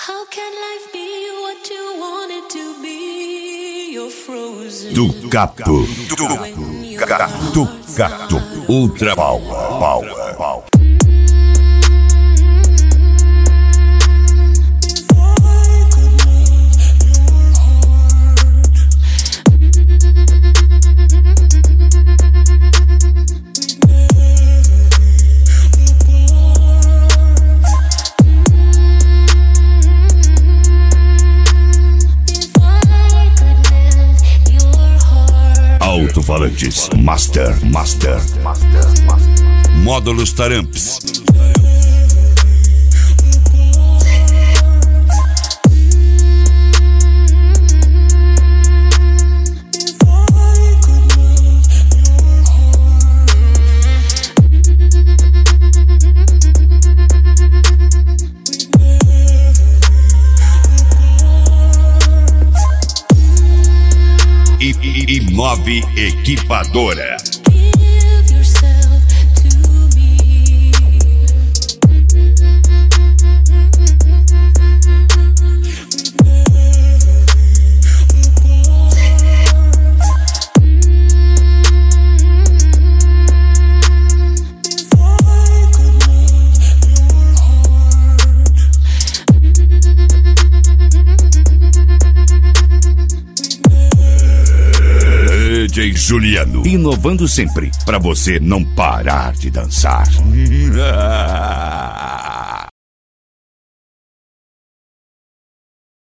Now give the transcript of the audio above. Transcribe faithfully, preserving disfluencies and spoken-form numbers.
How can life be what you want it to be? You're frozen. Ducato, Ducato, Ducato, Ultra Power, Power, Power. Alto-falantes Master, Master, Master, Master. Módulos Taramps. E, e, e Nove Equipadora. D J Juliano, inovando sempre, pra você não parar de dançar.